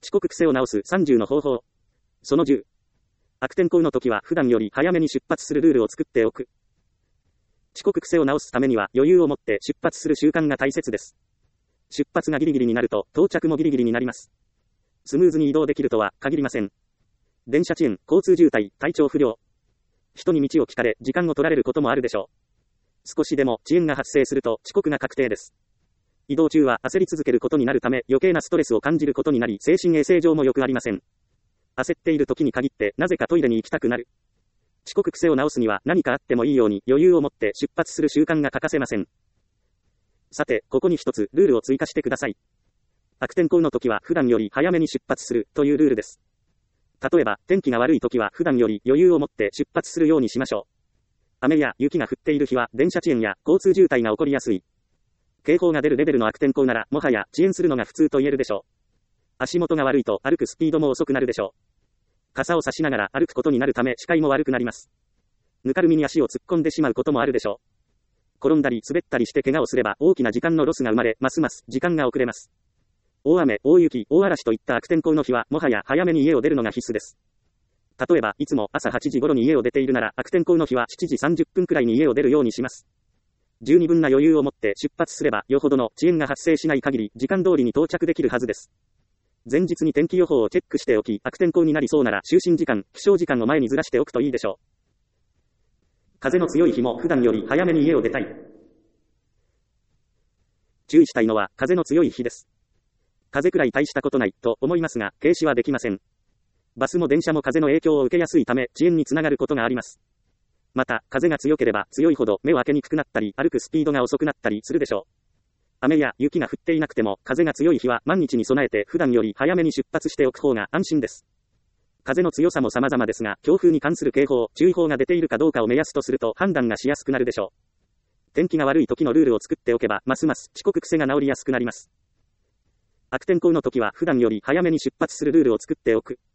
遅刻癖を直す30の方法。その10。悪天候の時は普段より早めに出発するルールを作っておく。遅刻癖を直すためには余裕を持って出発する習慣が大切です。出発がギリギリになると到着もギリギリになります。スムーズに移動できるとは限りません。電車遅延、交通渋滞、体調不良。人に道を聞かれ時間を取られることもあるでしょう。少しでも遅延が発生すると遅刻が確定です。移動中は焦り続けることになるため余計なストレスを感じることになり精神衛生上も良くありません。焦っている時に限ってなぜかトイレに行きたくなる。遅刻癖を直すには何かあってもいいように余裕を持って出発する習慣が欠かせません。さて、ここに一つルールを追加してください。悪天候の時は普段より早めに出発するというルールです。例えば、天気が悪い時は普段より余裕を持って出発するようにしましょう。雨や雪が降っている日は電車遅延や交通渋滞が起こりやすい。警報が出るレベルの悪天候ならもはや遅延するのが普通と言えるでしょう。足元が悪いと歩くスピードも遅くなるでしょう。傘を差しながら歩くことになるため視界も悪くなります。ぬかるみに足を突っ込んでしまうこともあるでしょう。転んだり滑ったりして怪我をすれば大きな時間のロスが生まれ、ますます時間が遅れます。大雨、大雪、大嵐といった悪天候の日はもはや早めに家を出るのが必須です。例えばいつも朝8時頃に家を出ているなら悪天候の日は7時30分くらいに家を出るようにします。十二分な余裕を持って出発すればよほどの遅延が発生しない限り時間通りに到着できるはずです。前日に天気予報をチェックしておき、悪天候になりそうなら就寝時間、起床時間を前にずらしておくといいでしょう。風の強い日も普段より早めに家を出たい。注意したいのは風の強い日です。風くらい大したことないと思いますが、軽視はできません。バスも電車も風の影響を受けやすいため遅延につながることがあります。また、風が強ければ強いほど目を開けにくくなったり歩くスピードが遅くなったりするでしょう。雨や雪が降っていなくても風が強い日は万一に備えて普段より早めに出発しておく方が安心です。風の強さも様々ですが、強風に関する警報、注意報が出ているかどうかを目安とすると判断がしやすくなるでしょう。天気が悪い時のルールを作っておけば、ますます遅刻癖が治りやすくなります。悪天候の時は普段より早めに出発するルールを作っておく。